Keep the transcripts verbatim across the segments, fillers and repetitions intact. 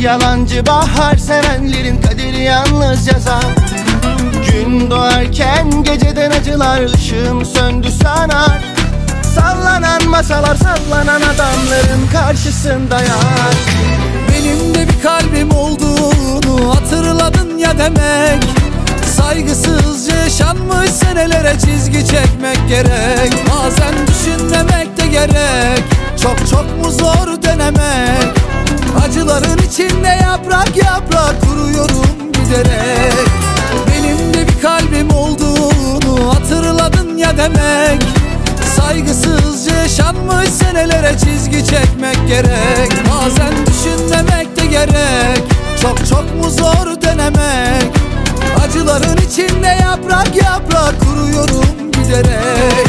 yalancı bahar, sevenlerin kaderi yalnız yazar. Gün doğarken geceden acılar, ışığım söndü sanar. Sallanan masalar, sallanan adamların karşısında yar. Benim de bir kalbim olduğunu hatırladın ya demek. Saygısızca yaşanmış senelere çizgi çekmek gerek. Bazen düşünmemek de gerek. Çok çok mu zor denemek. Acıların içinde yaprak yaprak kuruyorum giderek. Benim de bir kalbim olduğunu hatırladın ya demek. Saygısızca yaşanmış senelere çizgi çekmek gerek. Bazen düşünmemek de gerek. Çok çok mu zor denemek. Acıların içinde yaprak yaprak kuruyorum giderek.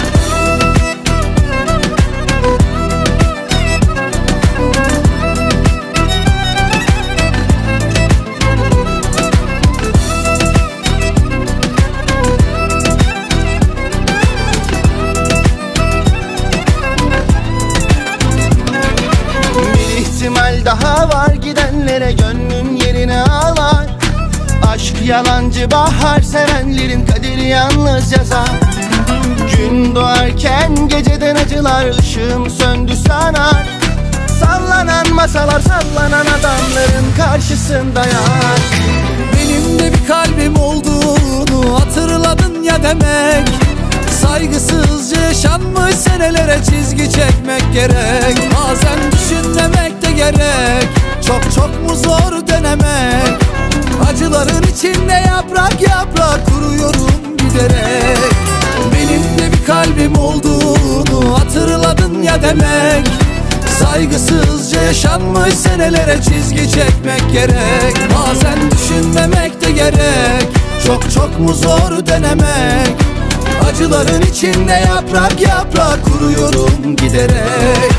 Daha var, gidenlere gönlün yerine ağlar. Aşk yalancı bahar, sevenlerin kaderi yalnız yazar. Gün doğarken geceden acılar, ışığım söndü sanar. Sallanan masalar, sallanan adamların karşısında yar. Benim de bir kalbim olduğunu hatırladın ya demek. Saygısızca yaşanmış senelere çizgi çekmek gerek. Bazen düşünmemek de gerek. Çok çok mu zor denemek. Acıların içinde yaprak yaprak kuruyorum giderek. Benim de bir kalbim olduğunu hatırladın ya demek. Saygısızca yaşanmış senelere çizgi çekmek gerek. Bazen düşünmemek de gerek. Çok çok mu zor denemek. Acıların içinde yaprak yaprak kuruyorum giderek.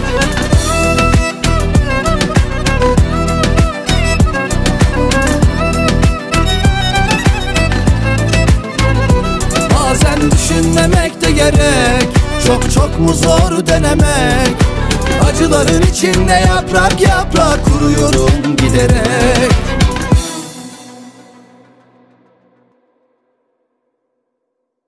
Bazen düşünmemek de gerek. Çok çok mu zor denemek. Acıların içinde yaprak yaprak kuruyorum giderek.